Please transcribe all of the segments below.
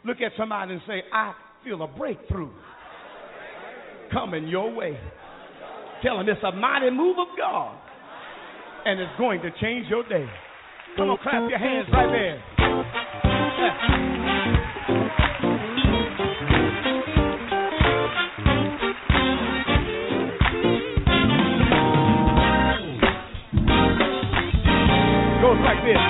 Look at somebody and say, I feel a breakthrough coming your way. Tell them it's a mighty move of God, and it's going to change your day. Come on, clap your hands right there. Goes like this.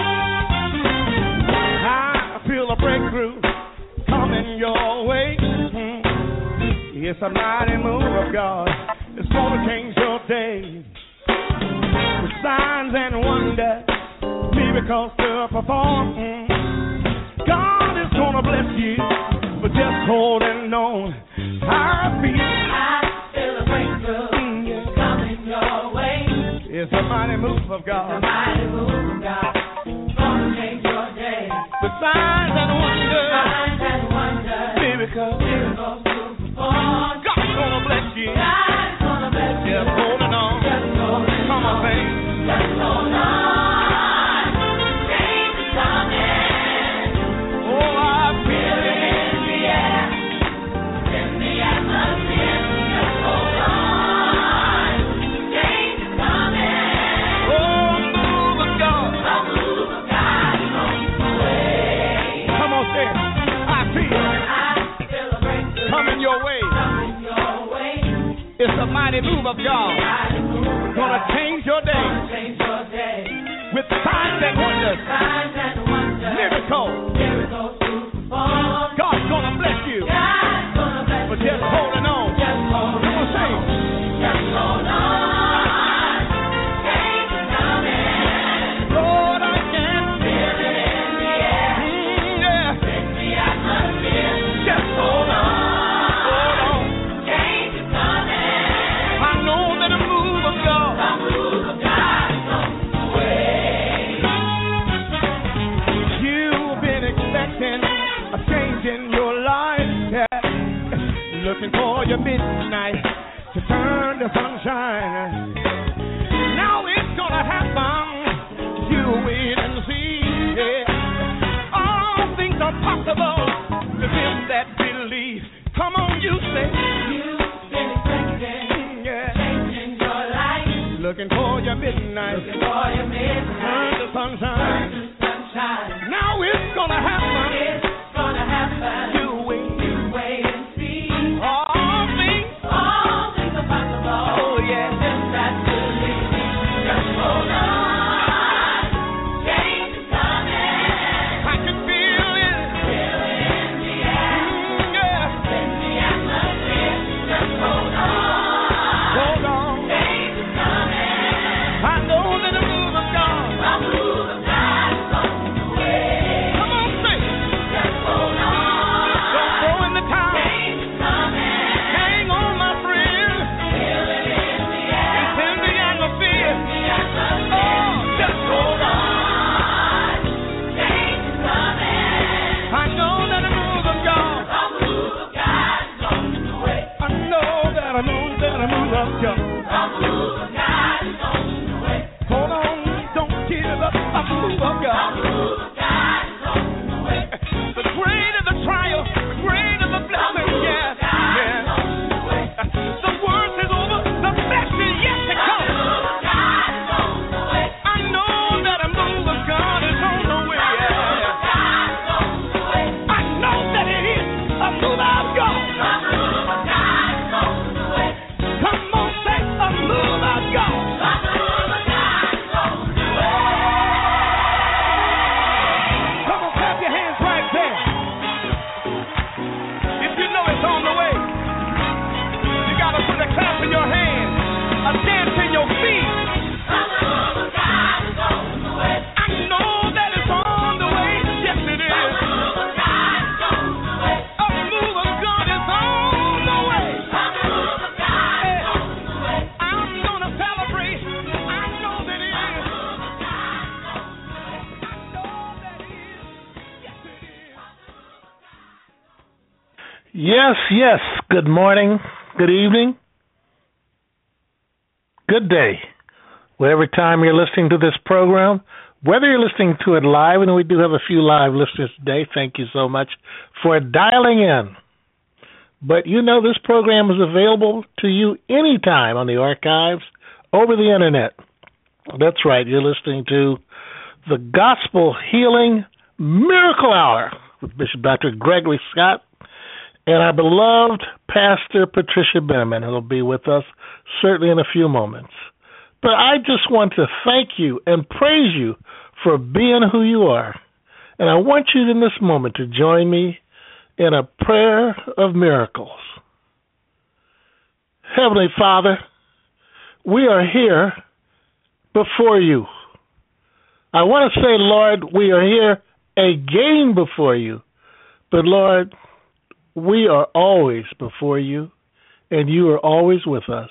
I feel a breakthrough coming your way. It's a mighty move of God. It's going to change your day. With signs and wonders, miracles to perform. God is going to bless you for just holding on. I feel a breakthrough coming your way. It's a mighty move of God. It's a mighty move of God. It's going to change your day. With signs and wonders, miracles to perform. God's going to bless you. God's going to bless you. Just holding on. Just holding on. Come on, baby. Just hold on. Change is coming. Oh, I feel it in the air, in the atmosphere. Just hold on. Change is coming. Oh, a move of God. A move of God is on the way. Come on, say it. I feel a breakthrough coming your way. Coming your way. It's a mighty move of God. Gonna change your day. With signs and wonders. Miracles to perform. God's gonna bless you. For just holding on. Come on, sing. Just hold on. Change is coming. Lord, I can feel it in the air. Yeah. In the atmosphere. Just hold on. Hold on. Change is coming. I know that a move of God. A move of God is on the way. You've been expecting a change in your life. Yeah. Looking for your midnight to turn to sunshine. Now it's gonna happen. You wait and see. Yeah. All things are possible to them that believe. Come on, you say. You've been expecting change in your life. Looking for your midnight. Looking for your midnight. Turn to sunshine. Turn to sunshine. Now it's gonna happen. It's gonna happen. You wait and see. All things are possible. Oh yeah. Them that believe. Just hold on. Change is coming. I can feel it. Feel it in the air. Yeah. In the atmosphere. Just hold on. Hold on. Change is coming. I know that a move of God. A move of God is on the way. Come on, sing. Just hold on. Don't throw in the towel. Change is coming. Hang on, my friend. Feel it in the air. It's in the atmosphere. In the atmosphere. Oh, just hold on. Change is coming. I know that a move of God. A move of God is on the way. I know that a move of God. A move of God is on the way. Hold on, don't give up. A move of God. A move of God is on the way. The greater the trial, the greater the blessing. Yeah, yeah. The worst is over, the best is yet to come. A move of God is on the way. I know that a move of God is on the way. A move of God is on the way. I know that it is a move of God. A move of God is on the way. Come on, say a move of God. A move of God is on the way. Come on, clap your hands right there. If you know it's on the way, you gotta put a clap in your hands, a dance in your feet. A move of God is on the way. I know that it's on the way. Yes, it is. A move of God is on the way. A move of God is on the way. A move of God is on the way. I'm gonna celebrate. I know that it is. A move of God is on the way. I know that it is. Yes, it is. Yes, yes. Good morning, good evening, good day. Whatever time you're listening to this program, Whether you're listening to it live, and we do have a few live listeners today, thank you so much for dialing in. But you know this program is available to you anytime on the archives over the internet. That's right, you're listening to the Gospel Healing Miracle Hour with Bishop Dr. Gregory Scott and our beloved Pastor Patricia Benjamin, who will be with us certainly in a few moments. But I just want to thank you and praise you for being who you are. And I want you in this moment to join me in a prayer of miracles. Heavenly Father, we are here before you. I want to say, Lord, we are here again before you. But Lord, we are always before you, and you are always with us.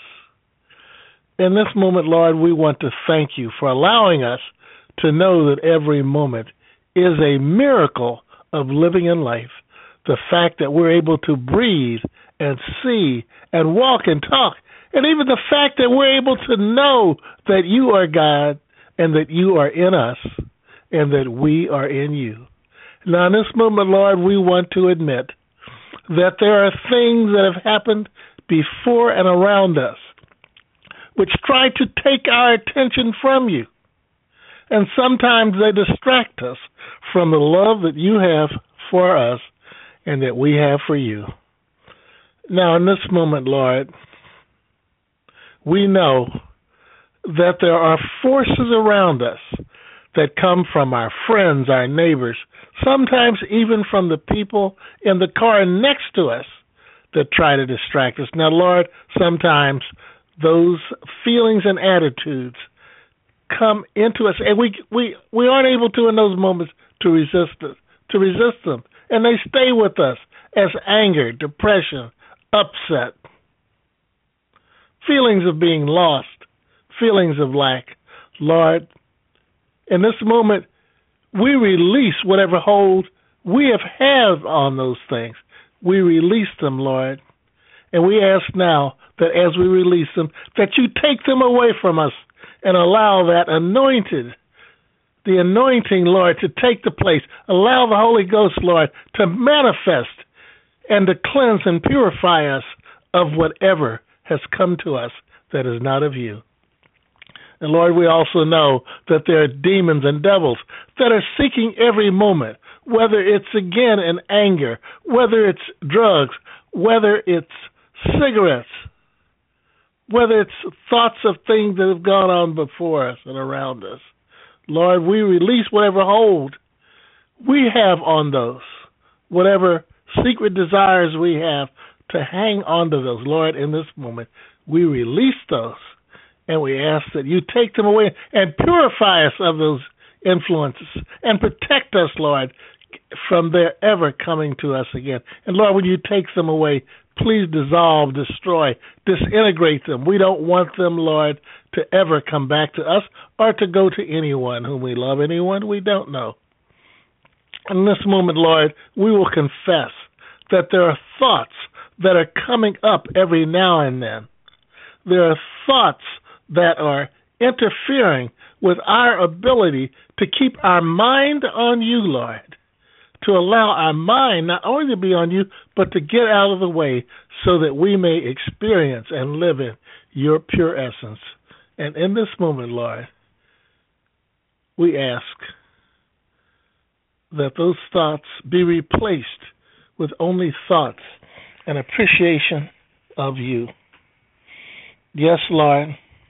In this moment, Lord, we want to thank you for allowing us to know that every moment is a miracle of living in life. The fact that we're able to breathe and see and walk and talk, and even the fact that we're able to know that you are God and that you are in us and that we are in you. Now, in this moment, Lord, we want to admit that there are things that have happened before and around us which try to take our attention from you. And sometimes they distract us from the love that you have for us and that we have for you. Now, in this moment, Lord, we know that there are forces around us that come from our friends, our neighbors, sometimes even from the people in the car next to us that try to distract us. Now, Lord, sometimes those feelings and attitudes come into us, and we aren't able to in those moments to resist them, and they stay with us as anger, depression, upset, feelings of being lost, feelings of lack. Lord, in this moment, we release whatever hold we have had on those things. We release them, Lord, and we ask now that as we release them, that you take them away from us and allow that the anointing, Lord, to take the place. Allow the Holy Ghost, Lord, to manifest and to cleanse and purify us of whatever has come to us that is not of you. And Lord, we also know that there are demons and devils that are seeking every moment, whether it's again in anger, whether it's drugs, whether it's cigarettes, whether it's thoughts of things that have gone on before us and around us. Lord, we release whatever hold we have on those, whatever secret desires we have to hang on to those. Lord, in this moment, we release those, and we ask that you take them away and purify us of those influences and protect us, Lord, from their ever coming to us again. And Lord, when you take them away, please dissolve, destroy, disintegrate them. We don't want them, Lord, to ever come back to us or to go to anyone whom we love, anyone we don't know. In this moment, Lord, we will confess that there are thoughts that are coming up every now and then. There are thoughts that are interfering with our ability to keep our mind on you, Lord, to allow our mind not only to be on you, but to get out of the way so that we may experience and live in your pure essence. And in this moment, Lord, we ask that those thoughts be replaced with only thoughts and appreciation of you. Yes, Lord,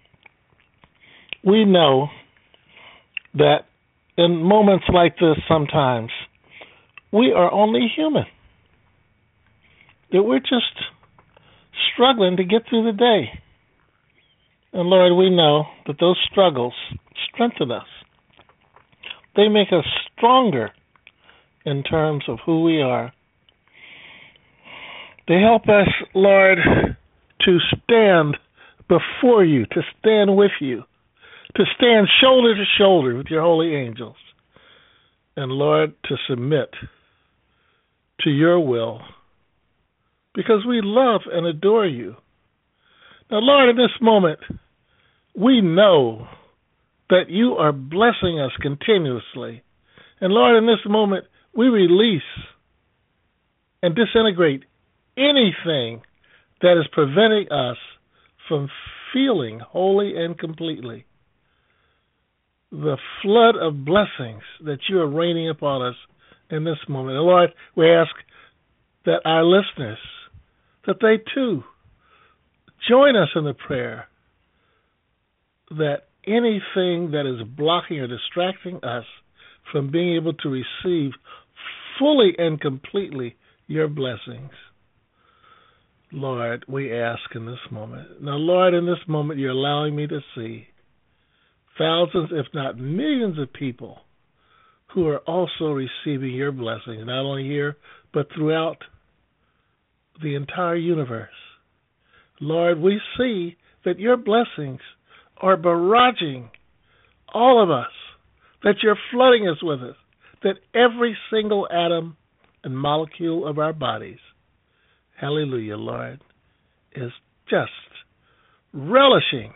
we know that in moments like this sometimes we are only human, that we're just struggling to get through the day. And Lord, we know that those struggles strengthen us. They make us stronger in terms of who we are. They help us, Lord, to stand before you, to stand with you, to stand shoulder to shoulder with your holy angels, and Lord, to submit to your will, because we love and adore you. Now, Lord, in this moment, we know that you are blessing us continuously. And Lord, in this moment, we release and disintegrate anything that is preventing us from feeling wholly and completely the flood of blessings that you are raining upon us in this moment. And Lord, we ask that our listeners, that they too join us in the prayer that anything that is blocking or distracting us from being able to receive fully and completely your blessings, Lord, we ask in this moment. Now, Lord, in this moment, you're allowing me to see thousands, if not millions of people who are also receiving your blessings, not only here, but throughout the entire universe. Lord, we see that your blessings are barraging all of us, that you're flooding us with it, that every single atom and molecule of our bodies, hallelujah, Lord, is just relishing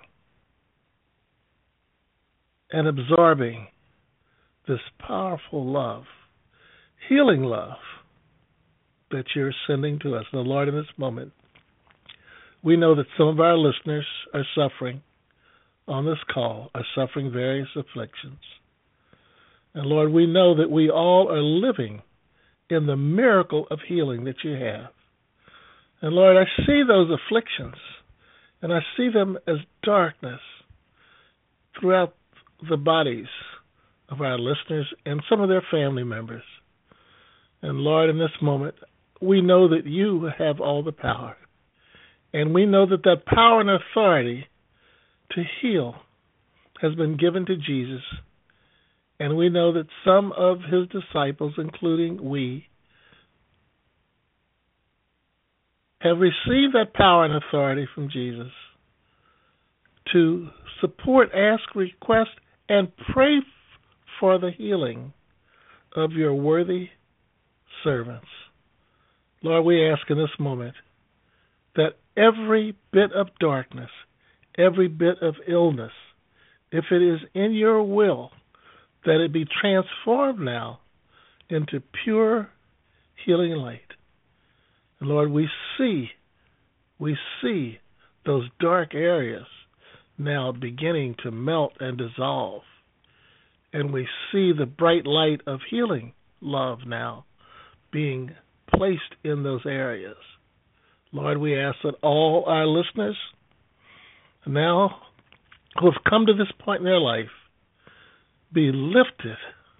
and absorbing this powerful love, healing love that you're sending to us. Now, Lord, in this moment, we know that some of our listeners are suffering on this call, are suffering various afflictions. And Lord, we know that we all are living in the miracle of healing that you have. And Lord, I see those afflictions, and I see them as darkness throughout the bodies of our listeners and some of their family members. And Lord, in this moment, we know that you have all the power. And we know that that power and authority to heal has been given to Jesus. And we know that some of his disciples, including we, have received that power and authority from Jesus to support, ask, request, and pray for the healing of your worthy servants. Lord, we ask in this moment that every bit of darkness, every bit of illness, if it is in your will, that it be transformed now into pure healing light. And Lord, we see those dark areas now beginning to melt and dissolve. And we see the bright light of healing love now being placed in those areas. Lord, we ask that all our listeners now who have come to this point in their life be lifted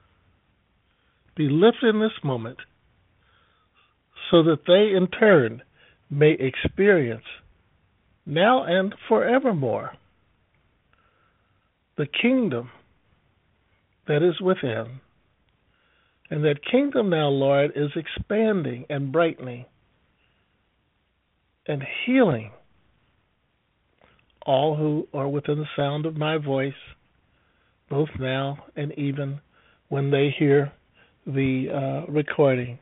in this moment so that they in turn may experience now and forevermore the kingdom that is within. And that kingdom now, Lord, is expanding and brightening and healing all who are within the sound of my voice, both now and even when they hear the recording.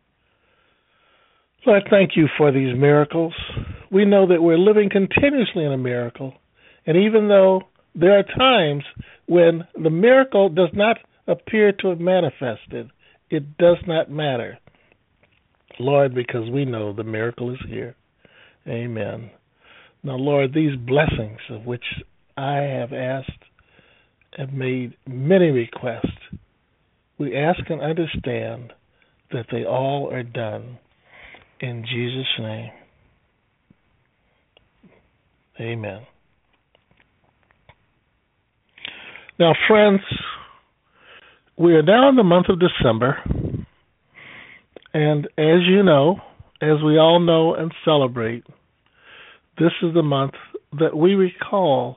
Lord, thank you for these miracles. We know that we're living continuously in a miracle. And even though there are times when the miracle does not appear to have manifested, it does not matter, Lord, because we know the miracle is here. Amen. Now, Lord, these blessings of which I have asked have made many requests. We ask and understand that they all are done in Jesus' name. Amen. Now, friends, we are now in the month of December, and as you know, as we all know and celebrate, this is the month that we recall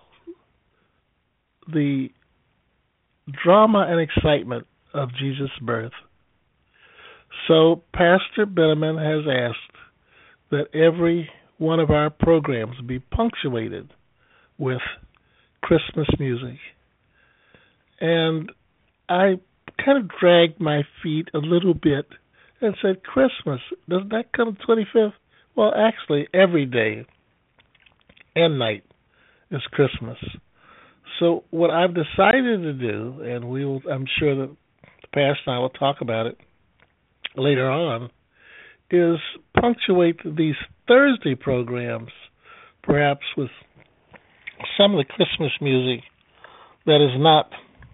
the drama and excitement of Jesus' birth. So Pastor Benjamin has asked that every one of our programs be punctuated with Christmas music. And I kind of dragged my feet a little bit and said, Christmas, doesn't that come 25th? Well, actually, every day and night is Christmas. So what I've decided to do, and I'm sure that the pastor and I will talk about it later on, is punctuate these Thursday programs perhaps with some of the Christmas music that is not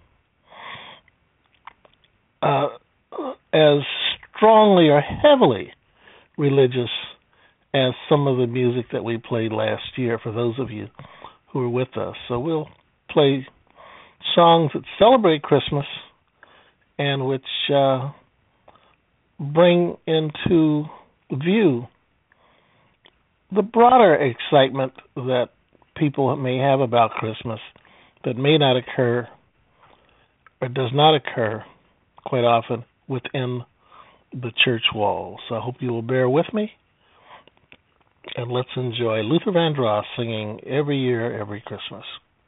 as strongly or heavily religious as some of the music that we played last year, for those of you who were with us. So we'll play songs that celebrate Christmas and which bring into view the broader excitement that people may have about Christmas that may not occur or does not occur quite often within the church walls. So I hope you will bear with me, and let's enjoy Luther Vandross singing Every Year, Every Christmas.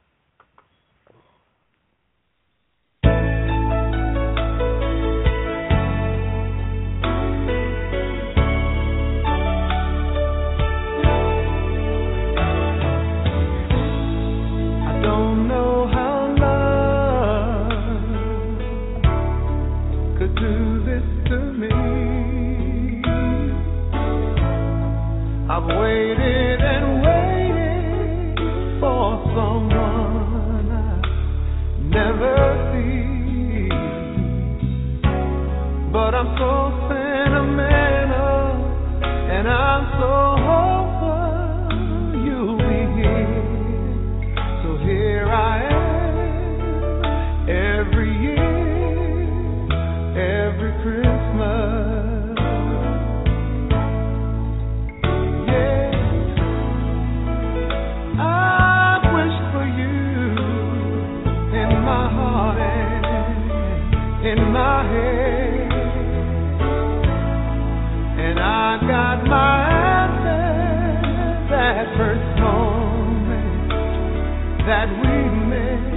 I've waited and waited for someone I never see, but I'm so sentimental and I'm so hopeful you'll be here. So here I am, every year, every Christmas. In my head, and I got my answer that first moment that we met.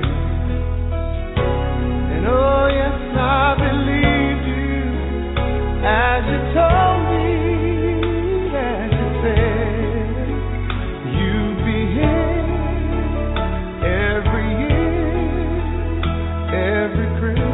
And oh yes, I believed you as you told me that you said you'd be here every year, every Christmas.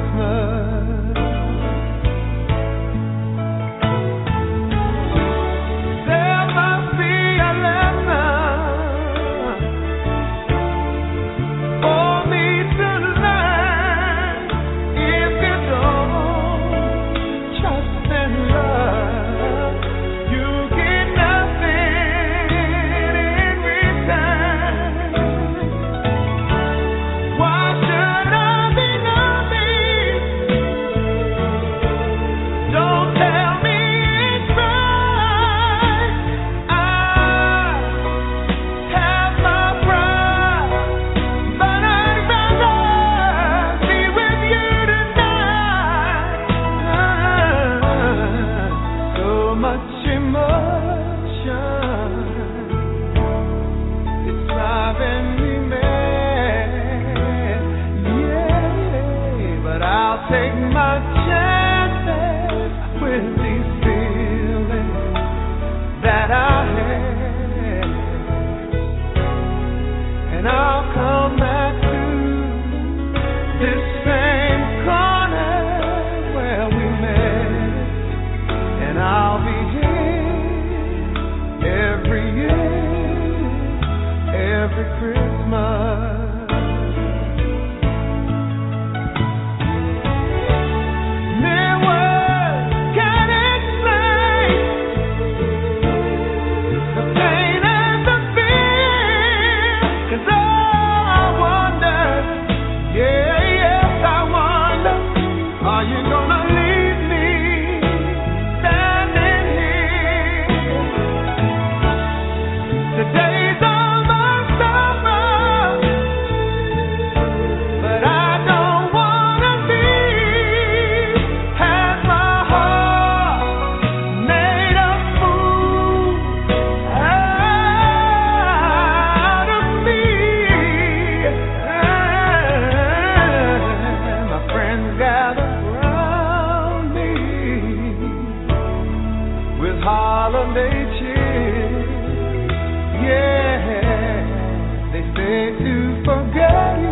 Forget you.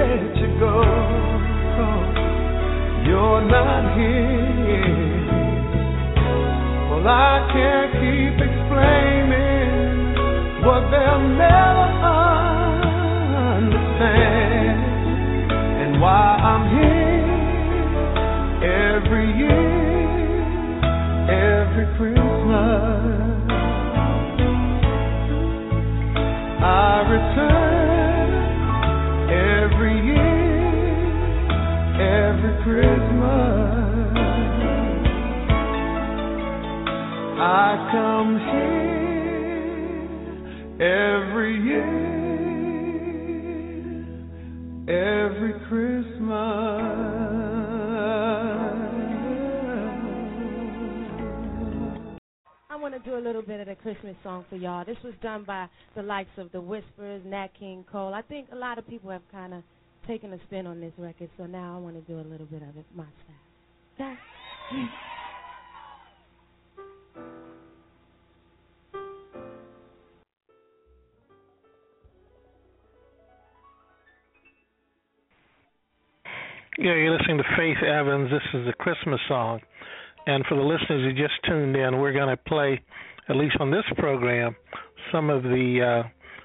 let you go, 'cause you're not here. Well, I can't keep explaining what they'll never understand, and why I'm here every year, every Christmas. I return every year, every Christmas. I come here every year, every Christmas. I want to do a little bit of the Christmas song for y'all. This was done by the likes of the Whispers, Nat King Cole. I think a lot of people have kind of taken a spin on this record, so now I want to do a little bit of it myself. Okay? Yeah, you're listening to Faith Evans. This is a Christmas song. And for the listeners who just tuned in, we're going to play, at least on this program, some of the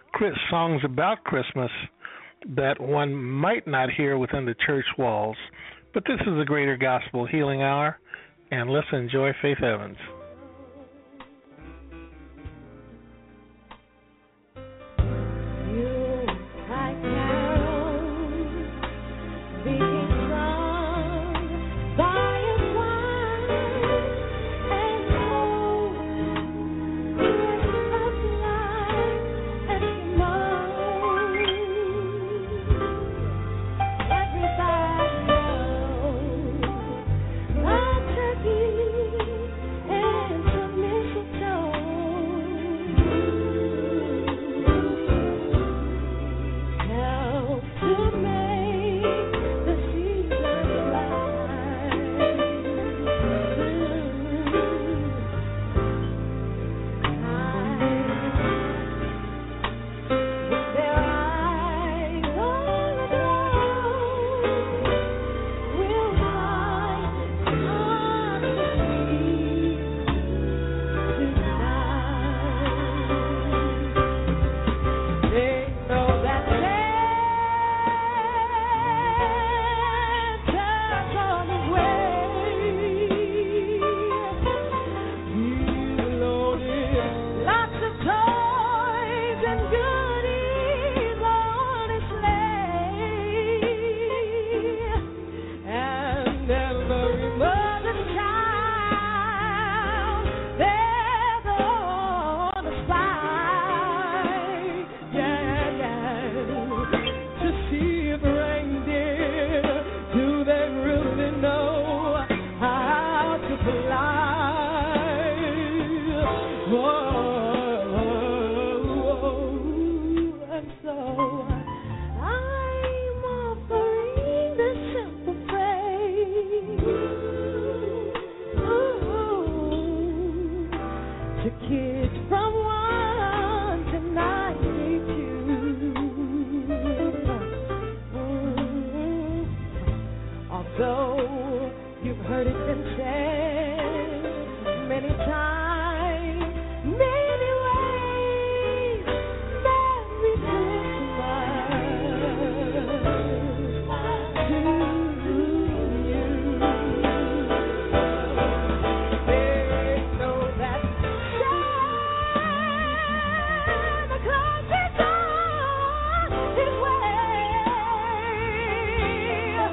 songs about Christmas that one might not hear within the church walls. But this is a Greater Gospel Healing Hour, and let's enjoy Faith Evans.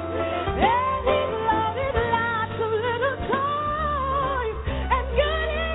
Little toys and goodies.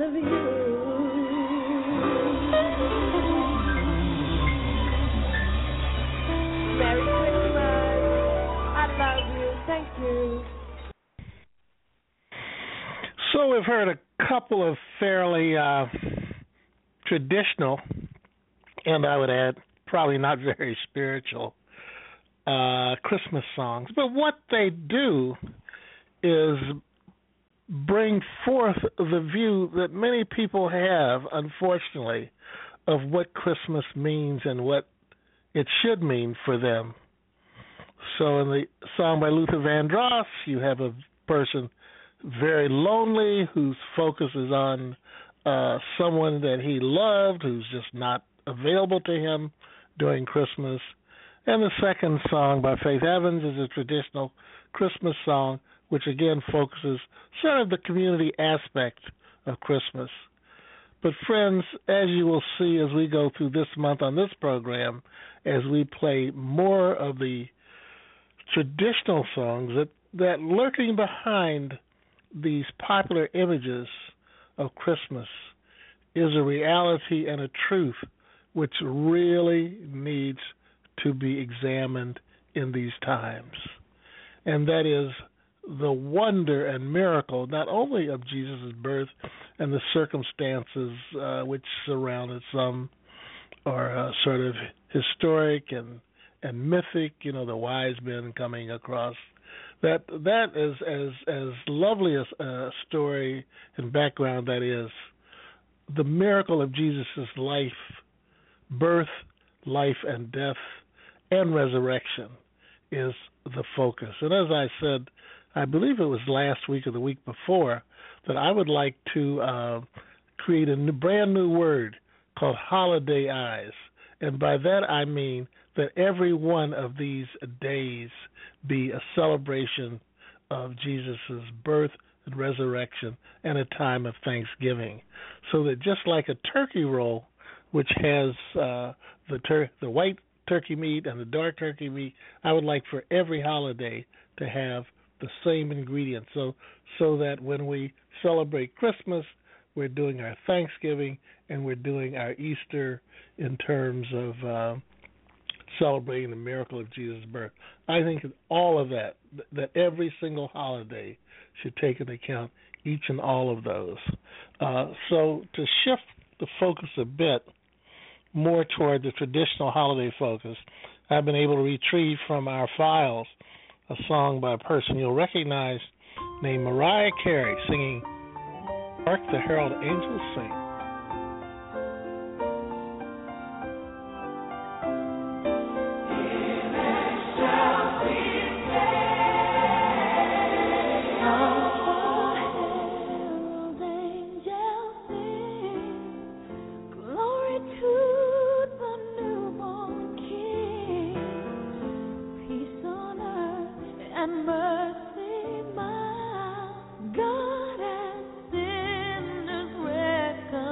all of you. Merry Christmas. I love you. Thank you. So we've heard a couple of fairly traditional, and I would add probably not very spiritual, Christmas songs. But what they do is bring forth the view that many people have, unfortunately, of what Christmas means and what it should mean for them. So in the song by Luther Vandross, you have a person very lonely whose focus is on someone that he loved who's just not available to him during Christmas. And the second song by Faith Evans is a traditional Christmas song, which again focuses sort of the community aspect of Christmas. But friends, as you will see as we go through this month on this program, as we play more of the traditional songs, that lurking behind these popular images of Christmas is a reality and a truth which really needs to be examined in these times. And that is the wonder and miracle not only of Jesus' birth and the circumstances which surrounded some are sort of historic and mythic, the wise men coming across. That is as lovely a story and background that is. The miracle of Jesus' life, birth, life and death, and resurrection is the focus. And as I said, I believe it was last week or the week before, that I would like to create a brand new word called holiday eyes. And by that I mean that every one of these days be a celebration of Jesus' birth and resurrection and a time of thanksgiving. So that just like a turkey roll, which has the white turkey meat and the dark turkey meat, I would like for every holiday to have the same ingredients, so that when we celebrate Christmas, we're doing our Thanksgiving and we're doing our Easter in terms of celebrating the miracle of Jesus' birth. I think all of that every single holiday should take into account each and all of those. So to shift the focus a bit more toward the traditional holiday focus, I've been able to retrieve from our files a song by a person you'll recognize named Mariah Carey singing Hark the Herald Angels Sing. Mercy, my God, and sinners reckon.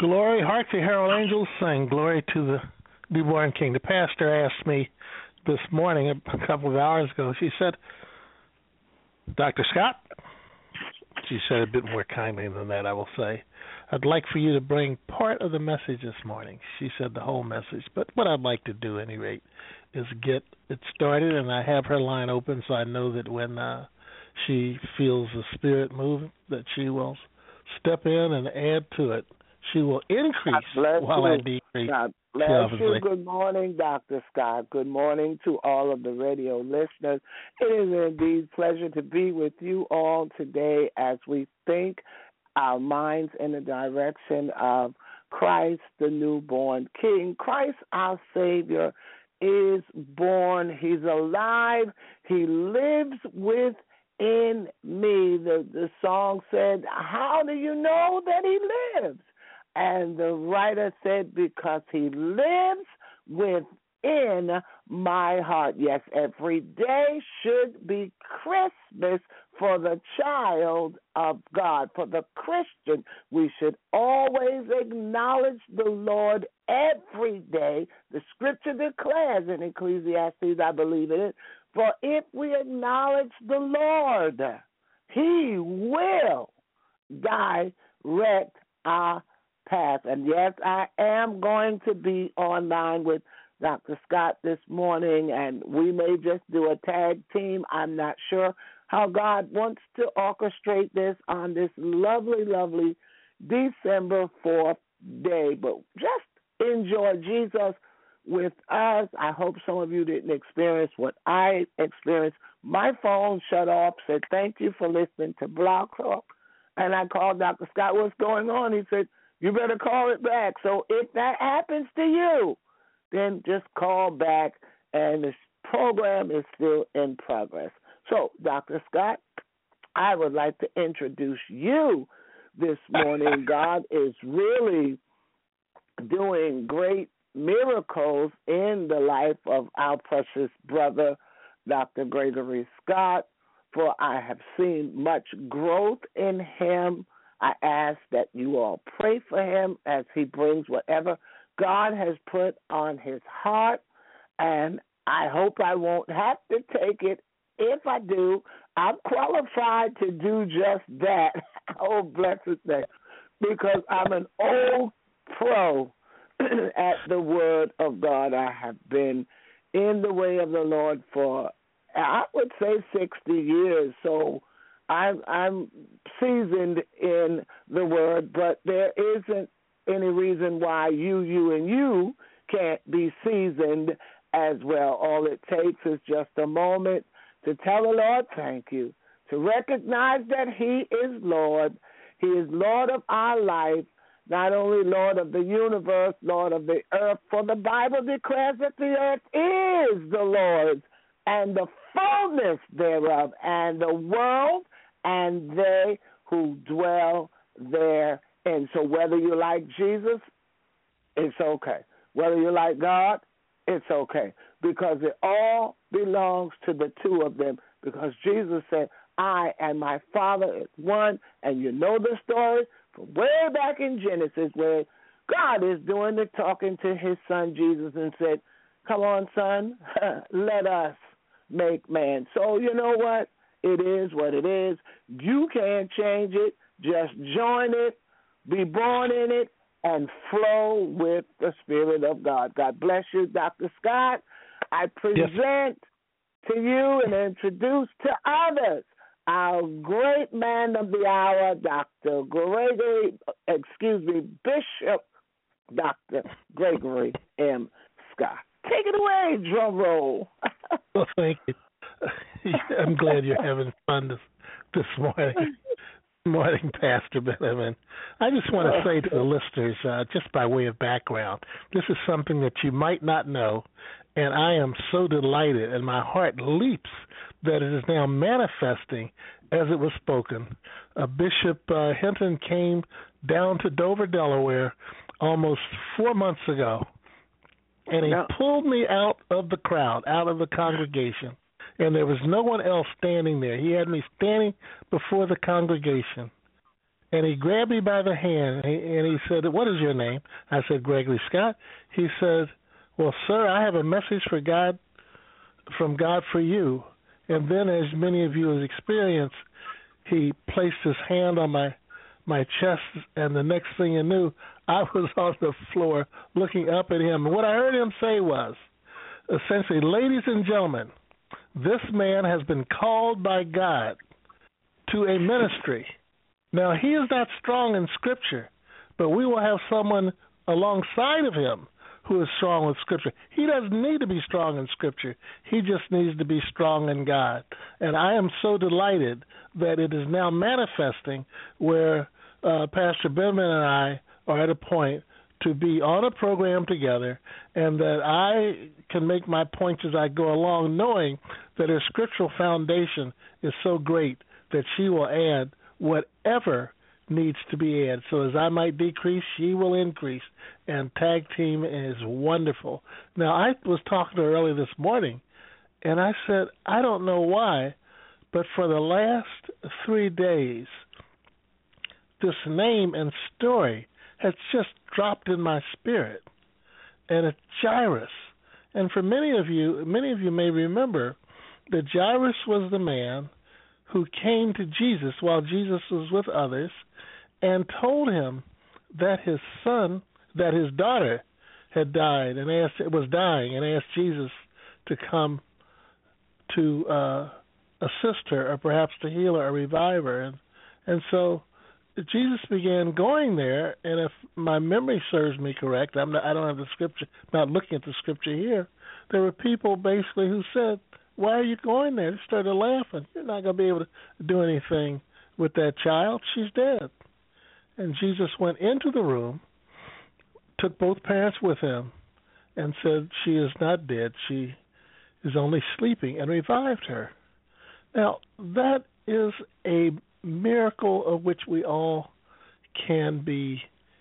Glory, Hark the Herald Angels Sing, Glory to the Newborn King. The pastor asked me this morning, a couple of hours ago, she said, Dr. Scott, she said a bit more kindly than that, I will say, I'd like for you to bring part of the message this morning. She said the whole message, but what I'd like to do, at any rate, is get it started, and I have her line open so I know that when she feels the Spirit move, that she will step in and add to it. She will increase while I decrease. God bless you. Good morning, Dr. Scott. Good morning to all of the radio listeners. It is indeed a pleasure to be with you all today as we think our minds in the direction of Christ, the newborn King. Christ, our Savior, is born. He's alive. He lives within me. The song said, how do you know that he lives? And the writer said, because he lives within my heart. Yes, every day should be Christmas for the child of God. For the Christian, we should always acknowledge the Lord every day. The scripture declares in Ecclesiastes, I believe in it, for if we acknowledge the Lord, he will direct our path. And yes, I am going to be online with Dr. Scott this morning, and we may just do a tag team. I'm not sure how God wants to orchestrate this on this lovely, lovely December 4th day. But just enjoy Jesus with us. I hope some of you didn't experience what I experienced. My phone shut off, said, thank you for listening to Blog Talk. And I called Dr. Scott, what's going on? He said, you better call it back. So if that happens to you, then just call back, and this program is still in progress. So, Dr. Scott, I would like to introduce you this morning. God is really doing great miracles in the life of our precious brother, Dr. Gregory Scott, for I have seen much growth in him. I ask that you all pray for him as he brings whatever God has put on his heart, and I hope I won't have to take it. If I do, I'm qualified to do just that. Oh, blessed day, because I'm an old pro at the Word of God. I have been in the way of the Lord for, I would say, 60 years, so I'm seasoned in the Word, but there isn't any reason why you can't be seasoned as well. All it takes is just a moment to tell the Lord thank you, to recognize that he is Lord. He is Lord of our life, not only Lord of the universe, Lord of the earth, for the Bible declares that the earth is the Lord's and the fullness thereof, and the world and they who dwell therein. So whether you like Jesus, it's okay. Whether you like God, it's okay, because it all belongs to the two of them, because Jesus said, I and my Father is one, and you know the story from way back in Genesis where God is doing the talking to his son Jesus and said, come on, son, let us make man. So you know what? It is what it is. You can't change it. Just join it, be born in it, and flow with the Spirit of God. God bless you, Dr. Scott. I present to you and introduce to others our great man of the hour, Bishop Dr. Gregory M. Scott. Take it away, drum roll. Well, thank you. I'm glad you're having fun this morning. Morning, Pastor Benjamin. I just want to say to the listeners, just by way of background, this is something that you might not know, and I am so delighted, and my heart leaps that it is now manifesting as it was spoken. Bishop Hinton came down to Dover, Delaware, almost 4 months ago, and he pulled me out of the crowd, out of the congregation, and there was no one else standing there. He had me standing before the congregation, And he grabbed me by the hand, and he said, "What is your name?" I said, "Gregory Scott." He said, "Well, sir, I have a message from God for you." And then, as many of you have experienced, he placed his hand on my chest, and the next thing I knew, I was on the floor looking up at him. And what I heard him say was, essentially, "Ladies and gentlemen, this man has been called by God to a ministry. Now, he is not strong in Scripture, but we will have someone alongside of him who is strong with Scripture. He doesn't need to be strong in Scripture. He just needs to be strong in God." And I am so delighted that it is now manifesting where Pastor Benjamin and I are at a point to be on a program together, and that I can make my points as I go along, knowing that her scriptural foundation is so great that she will add whatever needs to be added. So as I might decrease, she will increase, and tag team is wonderful. Now, I was talking to her earlier this morning, and I said, I don't know why, but for the last 3 days, this name and story has just dropped in my spirit, and it's Jairus. And for many of you may remember that Jairus was the man who came to Jesus while Jesus was with others and told him that his daughter had died and was dying, and asked Jesus to come to assist her, or perhaps to heal her or revive her. And so Jesus began going there, and if my memory serves me correct, I don't have the scripture, not looking at the scripture here, there were people basically who said, "Why are you going there?" They started laughing. "You're not going to be able to do anything with that child. She's dead." And Jesus went into the room, took both parents with him, and said, "She is not dead. She is only sleeping," and revived her. Now, that is a miracle about which we all can be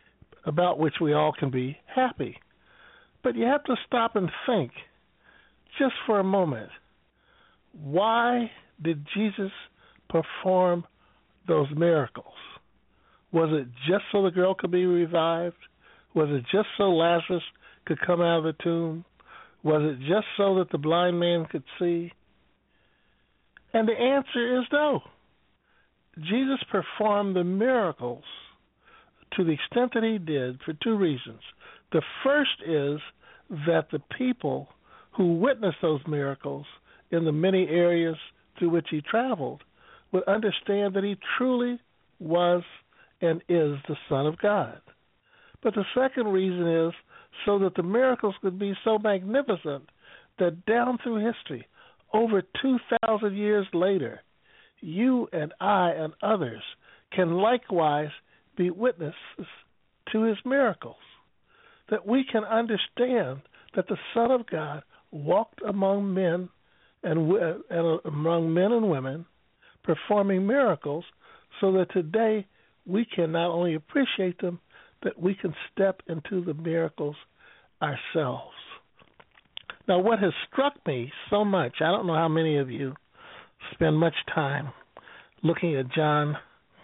happy. But you have to stop and think just for a moment. Why did Jesus perform those miracles? Was it just so the girl could be revived? Was it just so Lazarus could come out of the tomb? Was it just so that the blind man could see? And the answer is no. Jesus performed the miracles to the extent that he did for 2 reasons. The first is that the people who witnessed those miracles in the many areas through which he traveled would understand that he truly was and is the Son of God. But the second reason is so that the miracles could be so magnificent that down through history, over 2,000 years later, you and I and others can likewise be witnesses to his miracles. That we can understand that the Son of God walked among men and women, performing miracles, so that today we can not only appreciate them, that we can step into the miracles ourselves. Now, what has struck me so much, I don't know how many of you spend much time looking at John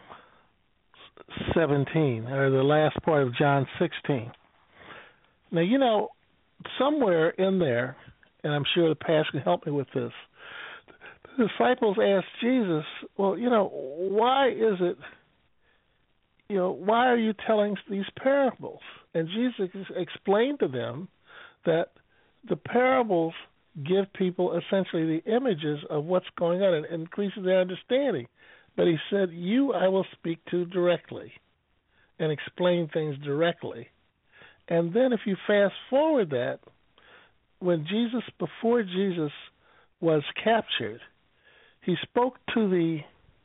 17, or the last part of John 16. Now, somewhere in there, and I'm sure the pastor can help me with this, the disciples asked Jesus, well, why is it, why are you telling these parables? And Jesus explained to them that the parables give people essentially the images of what's going on and increases their understanding. But he said, you I will speak to directly and explain things directly. And then if you fast forward that, before Jesus was captured, he spoke to the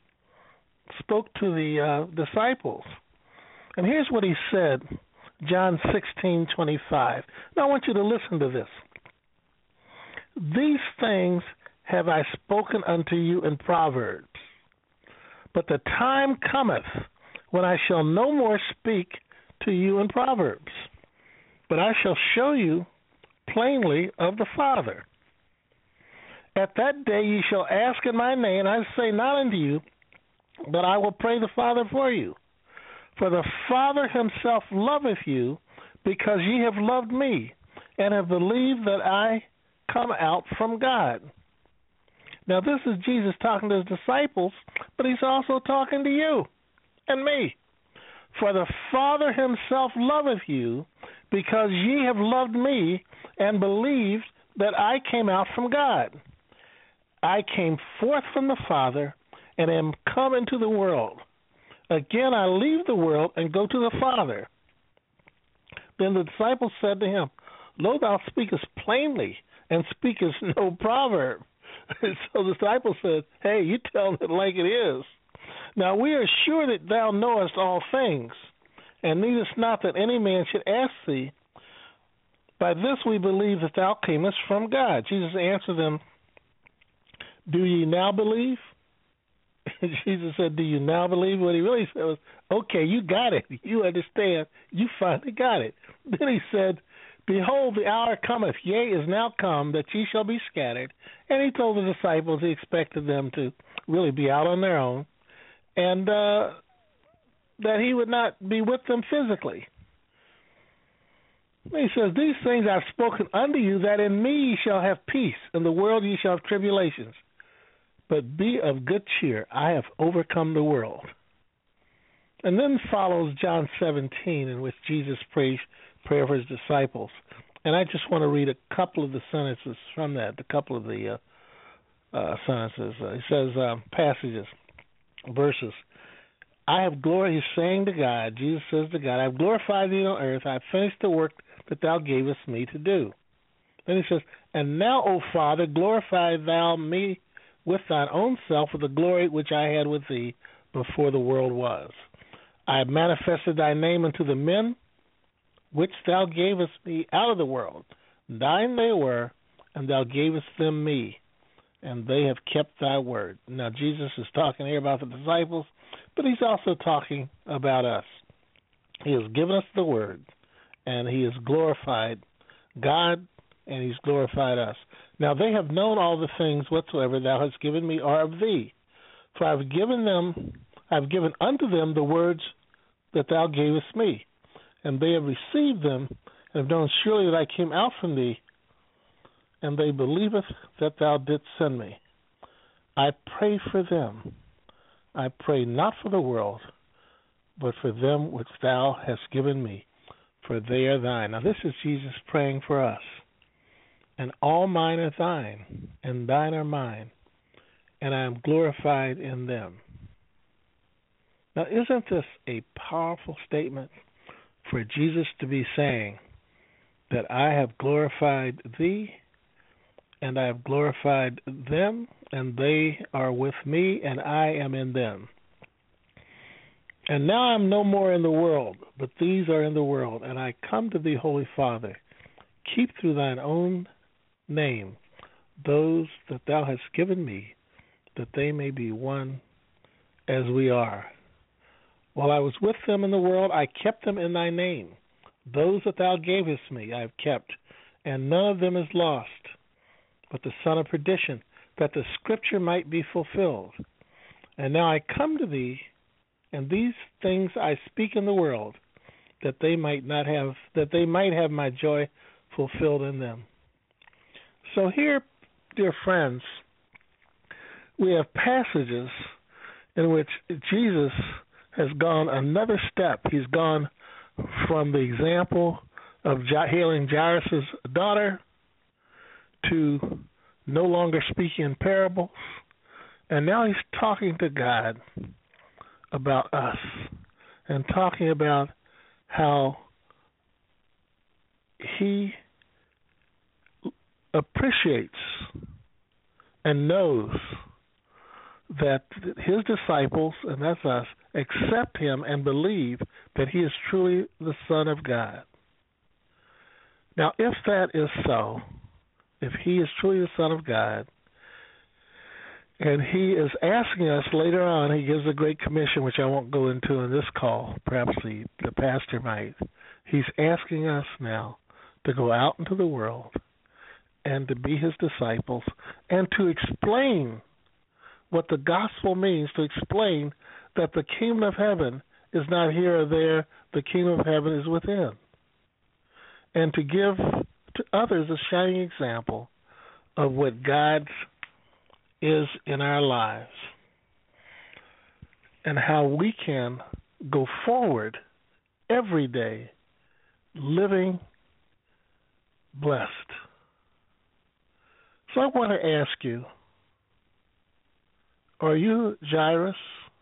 disciples. And here's what he said, John 16:25. Now I want you to listen to this. These things have I spoken unto you in Proverbs, but the time cometh when I shall no more speak to you in Proverbs, but I shall show you plainly of the Father. At that day ye shall ask in my name, and I say not unto you, but I will pray the Father for you. For the Father himself loveth you, because ye have loved me, and have believed that I come out from God. Now this is Jesus talking to his disciples, but he's also talking to you and me. For the Father himself loveth you, because ye have loved me, and believed that I came out from God. I came forth from the Father, and am come into the world. Again I leave the world, and go to the Father. Then the disciples said to him, Lo, thou speakest plainly, and speakest no proverb. So the disciples said, Hey, you tell it like it is. Now we are sure that thou knowest all things, and needest not that any man should ask thee. By this we believe that thou camest from God. Jesus answered them, Do ye now believe? Jesus said, Do you now believe? What he really said was, Okay, you got it. You understand. You finally got it. Then he said, Behold, the hour cometh, yea, is now come, that ye shall be scattered. And he told the disciples he expected them to really be out on their own, and that he would not be with them physically. He says, These things I have spoken unto you, that in me ye shall have peace. In the world ye shall have tribulations. But be of good cheer. I have overcome the world. And then follows John 17, in which Jesus prays prayer for his disciples. And I just want to read a couple of the sentences from that, a couple of the sentences. He says, passages, verses. I have glorified, he's saying to God, Jesus says to God, I have glorified thee on earth. I have finished the work that thou gavest me to do. Then he says, And now, O Father, glorify thou me with thine own self with the glory which I had with thee before the world was. I have manifested thy name unto the men which thou gavest me out of the world. Thine they were, and thou gavest them me, and they have kept thy word. Now Jesus is talking here about the disciples, but he's also talking about us. He has given us the word, and he has glorified God, and he's glorified us. Now they have known all the things whatsoever thou hast given me are of thee. For I have given unto them the words that thou gavest me, and they have received them, and have known surely that I came out from thee, and they believeth that thou didst send me. I pray for them. I pray not for the world, but for them which thou hast given me, for they are thine. Now this is Jesus praying for us. And all mine are thine, and thine are mine, and I am glorified in them. Now isn't this a powerful statement for Jesus to be saying that I have glorified thee, and I have glorified them, and they are with me, and I am in them. And now I am no more in the world, but these are in the world, and I come to thee, Holy Father. Keep through thine own name those that thou hast given me, that they may be one as we are. While I was with them in the world, I kept them in thy name. Those that thou gavest me I have kept, and none of them is lost, but the son of perdition, that the scripture might be fulfilled. And now I come to thee, and these things I speak in the world, that they might have my joy fulfilled in them. So here, dear friends, we have passages in which Jesus has gone another step. He's gone from the example of healing Jairus' daughter to no longer speaking in parables, and now he's talking to God about us and talking about how he appreciates and knows that his disciples, and that's us, accept him and believe that he is truly the Son of God. Now, if that is so, if he is truly the Son of God, and he is asking us later on, he gives a great commission, which I won't go into in this call, perhaps the pastor might. He's asking us now to go out into the world and to be his disciples and to explain what the gospel means, to explain that the kingdom of heaven is not here or there. The kingdom of heaven is within. And to give to others a shining example of what God is in our lives and how we can go forward every day living blessed. So I want to ask you, are you Jairus?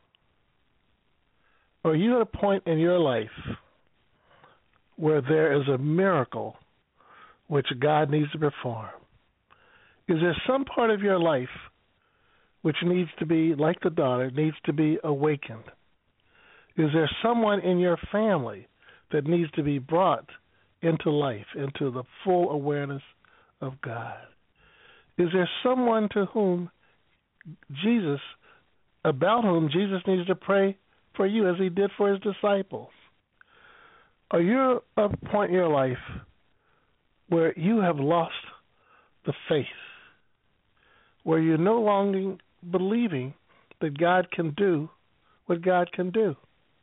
Are you at a point in your life where there is a miracle which God needs to perform? Is there some part of your life which needs to be, like the daughter, needs to be awakened? Is there someone in your family that needs to be brought into life, into the full awareness of God? Is there someone about whom Jesus needs to pray for you as he did for his disciples? Are you at a point in your life where you have lost the faith, where you're no longer believing that God can do what God can do?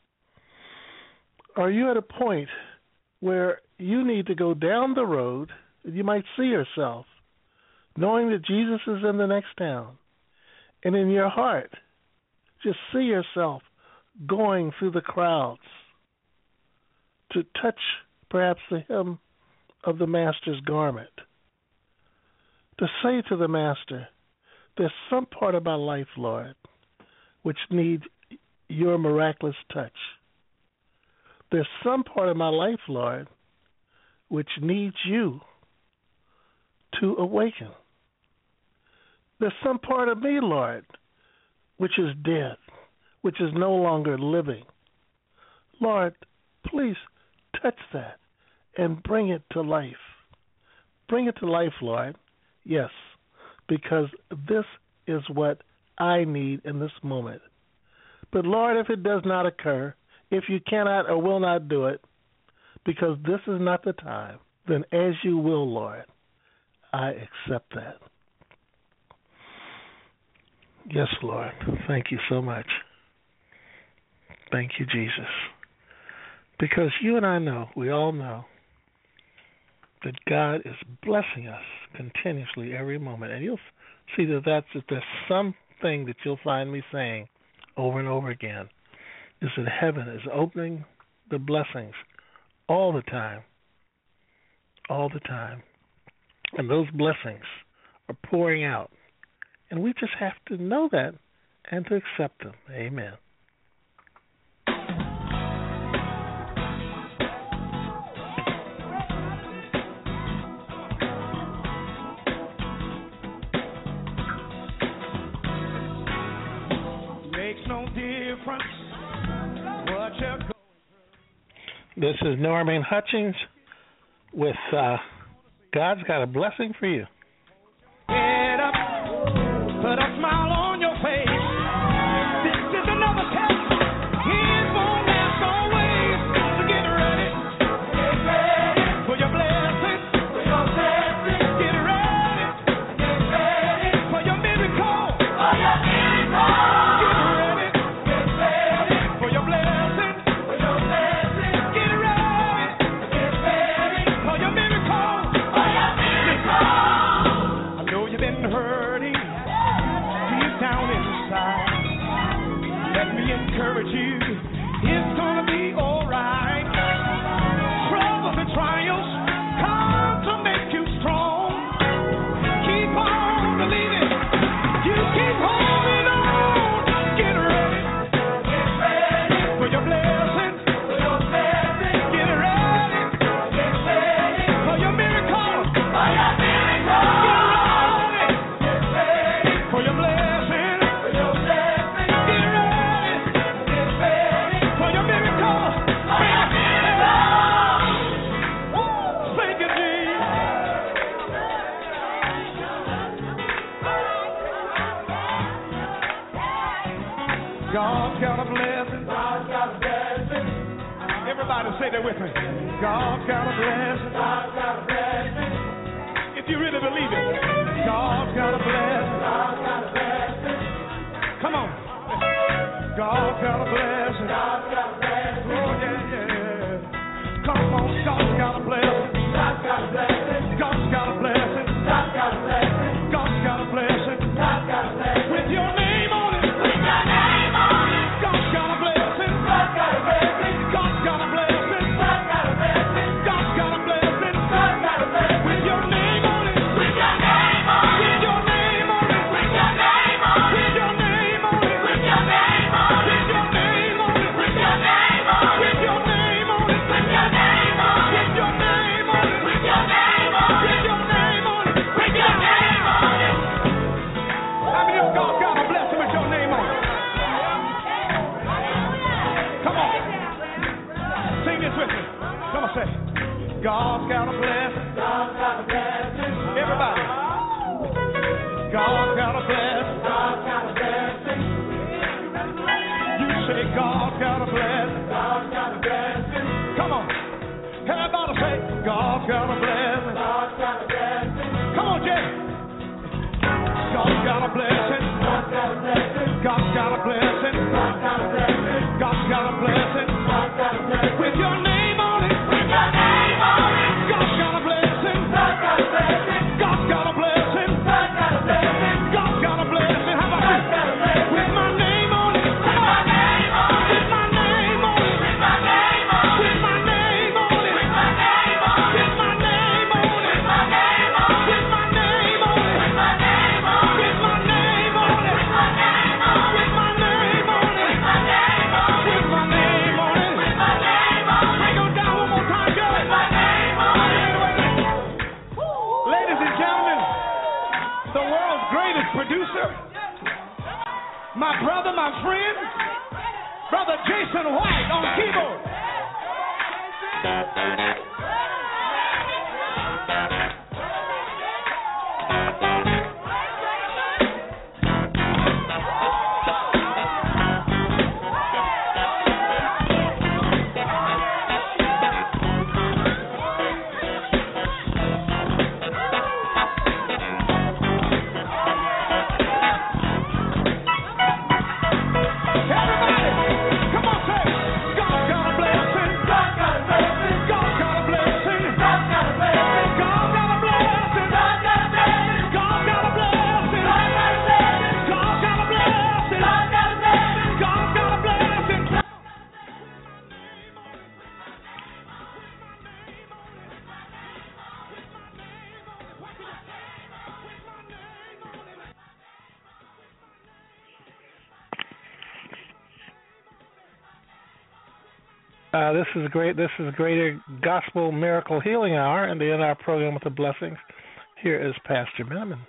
Are you at a point where you need to go down the road, and you might see yourself knowing that Jesus is in the next town, and in your heart, just see yourself going through the crowds to touch perhaps the hem of the Master's garment, to say to the Master, there's some part of my life, Lord, which needs your miraculous touch. There's some part of my life, Lord, which needs you to awaken. There's some part of me, Lord, which is dead, which is no longer living. Lord, please touch that and bring it to life. Bring it to life, Lord. Yes, because this is what I need in this moment. But Lord, if it does not occur, if you cannot or will not do it, because this is not the time, then as you will, Lord, I accept that. Yes, Lord. Thank you so much. Thank you, Jesus. Because you and I know, we all know, that God is blessing us continuously every moment. And you'll see that there's something that you'll find me saying over and over again, is that heaven is opening the blessings all the time. All the time. And those blessings are pouring out. And we just have to know that and to accept them. Amen. Makes no difference what you're going through. This is Norman Hutchings with God's Got a Blessing for You. Get up, put a smile on your face. This is another test. It won't last always. So get ready. Get ready for your blessing. For your blessing. Get ready. Get ready for your miracle. For your miracle. Get ready. Get ready for your blessing. For your blessing. Get ready. Get ready for your miracle. For your miracle. I know you've been hurting deep down inside. Let me encourage you. It's gonna be alright. Troubles and trials come to make you strong. Keep on believing. You keep holding on. Get ready. Get ready for your blessing. For your blessing. Get ready. Get ready for your miracle. For your miracle. Get ready for your blessing. For your blessing. Get ready. Get ready for your miracle. For your miracle. Thank you, Jesus. God's got a blessing. God's got a blessing. Everybody say that with me. God's got a blessing. God's got a blessing. If you really believe it, God's got a blessing. God's got a blessing. Come on. God's got a blessing. God's got a blessing. sister, my brother, my friend, Brother Jason White on keyboard. This is great. This is Greater Gospel Miracle Healing Hour, and the end of our program with the blessings. Here is Pastor Miniman.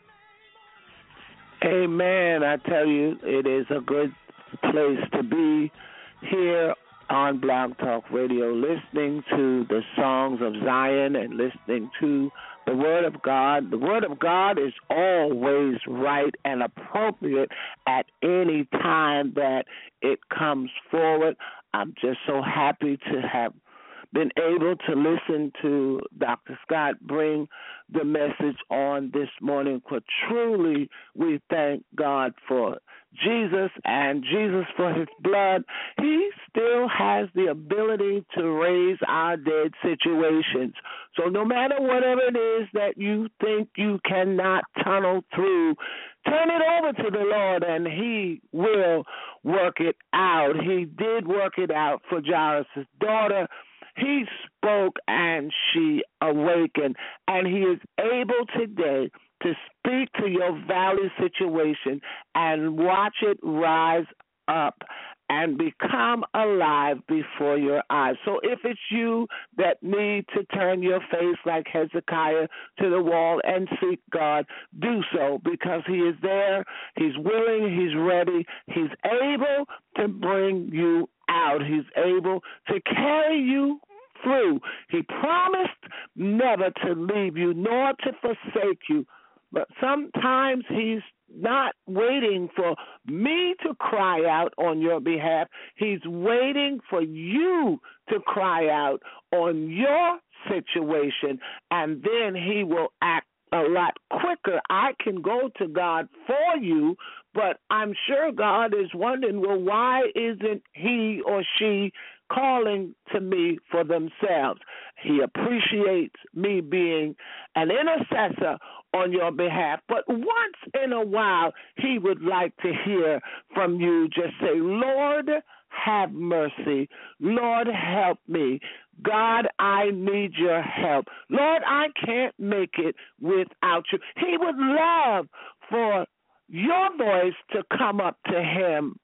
Amen. I tell you, it is a good place to be here on Blog Talk Radio, listening to the songs of Zion and listening to the Word of God. The Word of God is always right and appropriate at any time that it comes forward. I'm just so happy to have been able to listen to Dr. Scott bring the message on this morning, for truly we thank God for Jesus and Jesus for his blood. He still has the ability to raise our dead situations. So no matter whatever it is that you think you cannot tunnel through, turn it over to the Lord and he will work it out. He did work it out for Jairus' daughter. He spoke and she awakened, and he is able today to speak to your valley situation and watch it rise up and become alive before your eyes. So if it's you that need to turn your face like Hezekiah to the wall and seek God, do so, because he is there, he's willing, he's ready, he's able to bring you out. He's able to carry you through. He promised never to leave you nor to forsake you. But sometimes he's not waiting for me to cry out on your behalf. He's waiting for you to cry out on your situation, and then he will act a lot quicker. I can go to God for you, but I'm sure God is wondering, well, why isn't he or she calling to me for themselves? He appreciates me being an intercessor on your behalf, but once in a while he would like to hear from you. Just say, Lord, have mercy. Lord, help me. God, I need your help. Lord, I can't make it without you. He would love for your voice to come up to him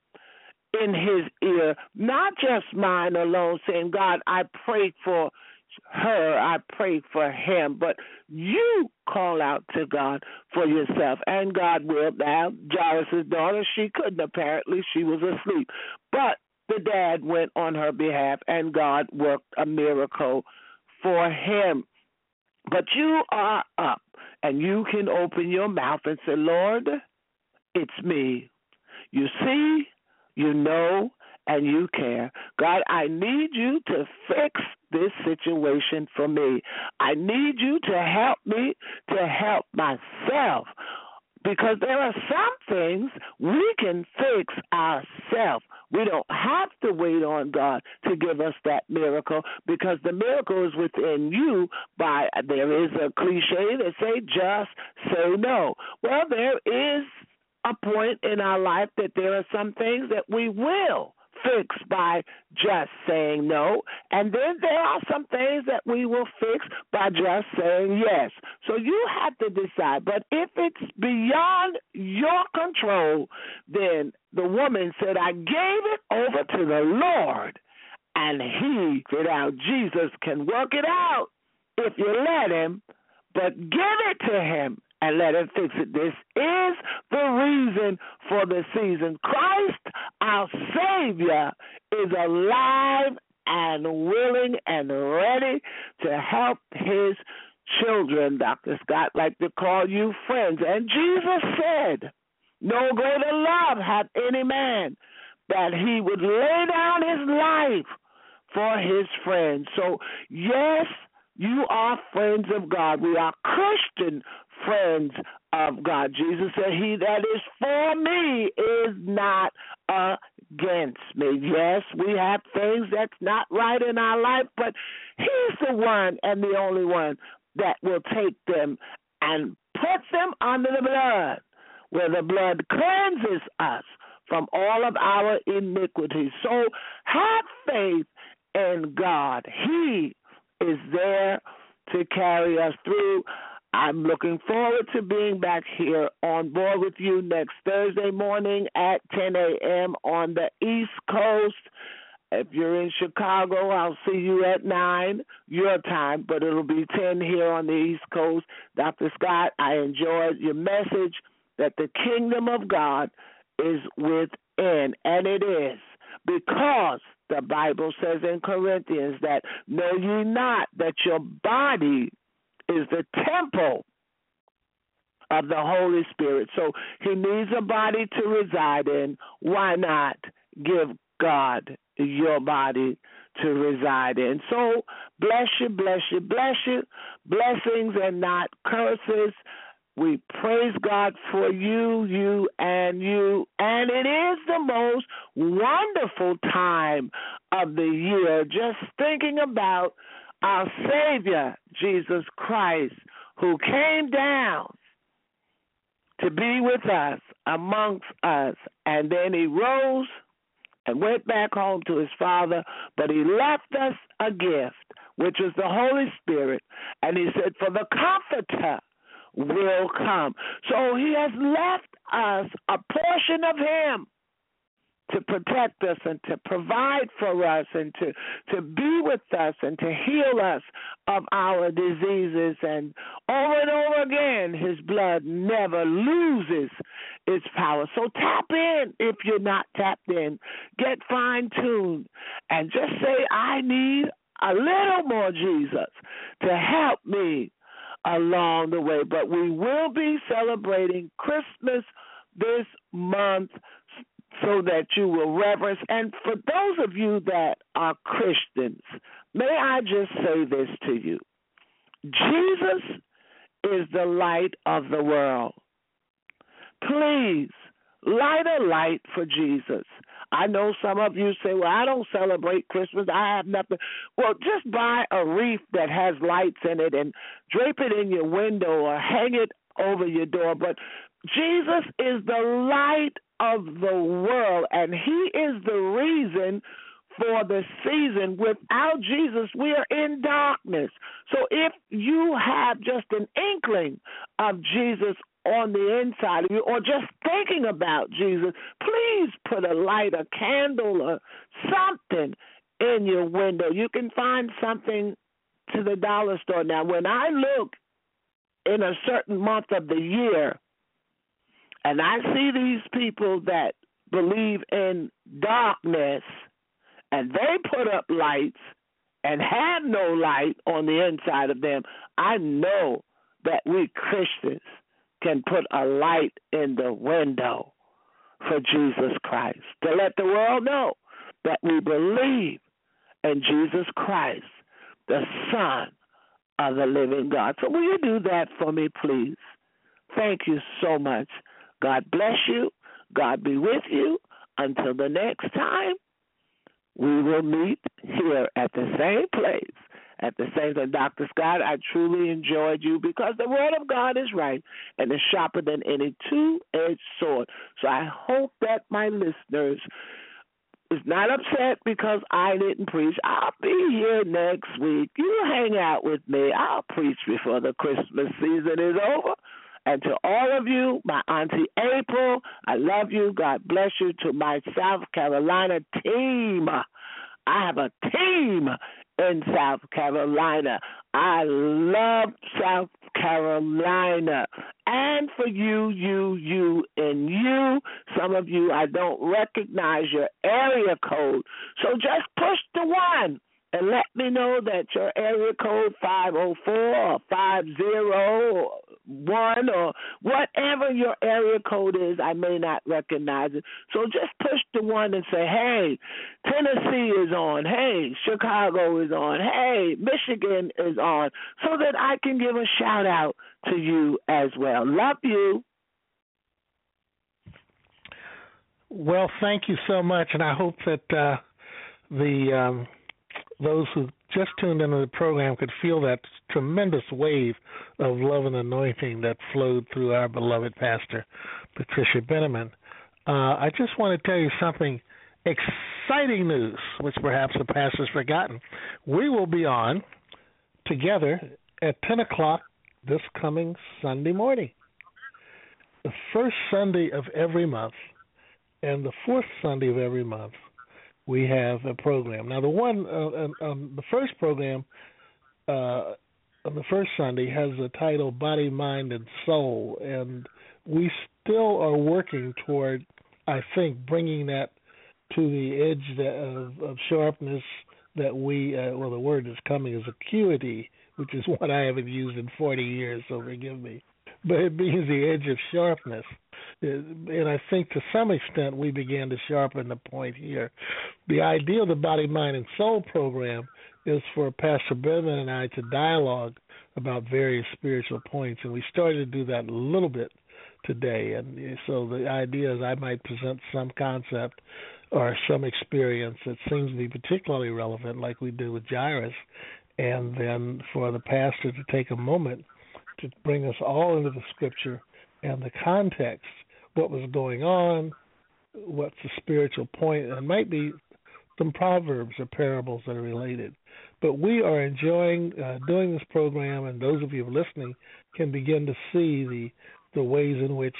in his ear, not just mine alone, saying, God, I pray for her, I pray for him, but you call out to God for yourself, and God will. Now, Jairus' daughter, she couldn't apparently, she was asleep, but the dad went on her behalf, and God worked a miracle for him. But you are up, and you can open your mouth and say, Lord, it's me. You see, you know, and you care. God, I need you to fix this situation for me. I need you to help me to help myself, because there are some things we can fix ourselves. We don't have to wait on God to give us that miracle, because the miracle is within you. There is a cliche that say, just say no. Well, there is a point in our life that there are some things that we will fix by just saying no, and then there are some things that we will fix by just saying yes. So you have to decide. But if it's beyond your control, then the woman said, I gave it over to the Lord, and he figured out Jesus can work it out if you let him, but give it to him and let him fix it. This is the reason for the season. Christ, our Savior, is alive and willing and ready to help his children. Dr. Scott like to call you friends. And Jesus said, no greater love hath any man that he would lay down his life for his friends. So, yes, you are friends of God. We are Christian friends of God. Jesus said, he that is for me is not against me. Yes, we have things that's not right in our life, but he's the one and the only one that will take them and put them under the blood, where the blood cleanses us from all of our iniquities. So have faith in God. He is there to carry us through. I'm looking forward to being back here on board with you next Thursday morning at 10 a.m. on the East Coast. If you're in Chicago, I'll see you at 9 your time, but it'll be 10 here on the East Coast. Dr. Scott, I enjoyed your message that the kingdom of God is within, and it is, because the Bible says in Corinthians that know ye not that your body is the temple of the Holy Spirit. So he needs a body to reside in. Why not give God your body to reside in? So bless you, bless you, bless you. Blessings and not curses. We praise God for you, and it is the most wonderful time of the year, just thinking about our Savior, Jesus Christ, who came down to be with us, amongst us, and then he rose and went back home to his Father, but he left us a gift, which is the Holy Spirit, and he said, for the Comforter will come. So he has left us a portion of him to protect us and to provide for us and to be with us and to heal us of our diseases. And over again, his blood never loses its power. So tap in if you're not tapped in. Get fine-tuned and just say, I need a little more Jesus to help me along the way. But we will be celebrating Christmas this month so that you will reverence. And for those of you that are Christians, may I just say this to you. Jesus is the light of the world. Please, light a light for Jesus. I know some of you say, well, I don't celebrate Christmas. I have nothing. Well, just buy a wreath that has lights in it and drape it in your window or hang it over your door. But Jesus is the light of the world, and he is the reason for the season. Without Jesus, we are in darkness. So if you have just an inkling of Jesus on the inside of you, or just thinking about Jesus, please put a light, a candle, or something in your window. You can find something to the dollar store. Now, when I look in a certain month of the year, and I see these people that believe in darkness, and they put up lights and have no light on the inside of them, I know that we Christians can put a light in the window for Jesus Christ, to let the world know that we believe in Jesus Christ, the Son of the living God. So will you do that for me, please? Thank you so much. God bless you. God be with you. Until the next time, we will meet here at the same place, at the same time. Dr. Scott, I truly enjoyed you because the word of God is right and is sharper than any two-edged sword. So I hope that my listeners is not upset because I didn't preach. I'll be here next week. You hang out with me. I'll preach before the Christmas season is over. And to all of you, my Auntie April, I love you. God bless you. To my South Carolina team, I have a team in South Carolina. I love South Carolina. And for you, and you, some of you, I don't recognize your area code. So just push the 1 and let me know that your area code 504 or 501 or whatever your area code is, I may not recognize it. So just push the 1 and say, hey, Tennessee is on. Hey, Chicago is on. Hey, Michigan is on, so that I can give a shout out to you as well. Love you. Well, thank you so much, and I hope that those who just tuned into the program could feel that tremendous wave of love and anointing that flowed through our beloved pastor, Patricia Benneman. I just want to tell you something, exciting news, which perhaps the pastor's forgotten. We will be on together at 10 o'clock this coming Sunday morning, the first Sunday of every month and the fourth Sunday of every month. We have a program. Now, the one the first program on the first Sunday has the title Body, Mind, and Soul, and we still are working toward, I think, bringing that to the edge of sharpness that we, the word that's coming is acuity, which is what I haven't used in 40 years, so forgive me. But it means the edge of sharpness. And I think to some extent we began to sharpen the point here. The idea of the Body, Mind, and Soul program is for Pastor Benneman and I to dialogue about various spiritual points, and we started to do that a little bit today. And so the idea is I might present some concept or some experience that seems to be particularly relevant, like we did with Jairus, and then for the pastor to take a moment to bring us all into the Scripture and the context, what was going on, what's the spiritual point, and it might be some proverbs or parables that are related. But we are enjoying doing this program, and those of you listening can begin to see the ways in which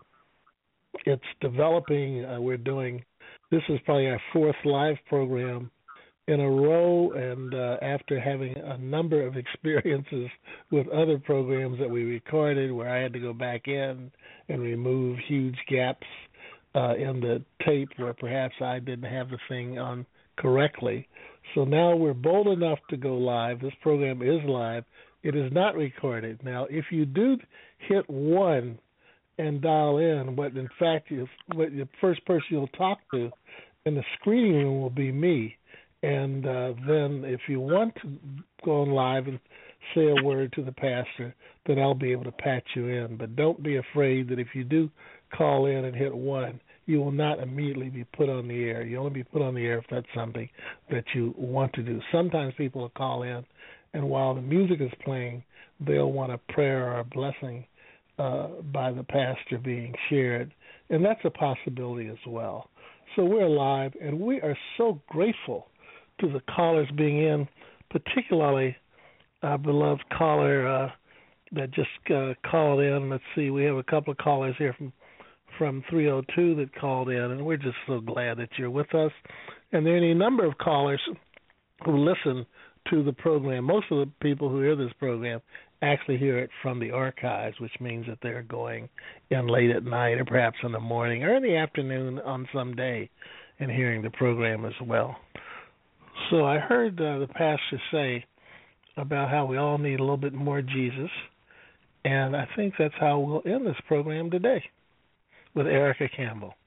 it's developing. We're doing, this is probably our fourth live program in a row, and after having a number of experiences with other programs that we recorded where I had to go back in and remove huge gaps in the tape where perhaps I didn't have the thing on correctly. So now we're bold enough to go live. This program is live. It is not recorded. Now, if you do hit 1 and dial in, what in fact what the first person you'll talk to in the screening room will be me. And then if you want to go on live and say a word to the pastor, then I'll be able to patch you in. But don't be afraid that if you do call in and hit 1, you will not immediately be put on the air. You'll only be put on the air if that's something that you want to do. Sometimes people will call in, and while the music is playing, they'll want a prayer or a blessing by the pastor being shared. And that's a possibility as well. So we're live, and we are so grateful to the callers being in, particularly our beloved caller that just called in. Let's see, we have a couple of callers here from 302 that called in, and we're just so glad that you're with us. And there are any number of callers who listen to the program. Most of the people who hear this program actually hear it from the archives, which means that they're going in late at night or perhaps in the morning or in the afternoon on some day and hearing the program as well. So I heard the pastor say about how we all need a little bit more Jesus, and I think that's how we'll end this program today with Erica Campbell.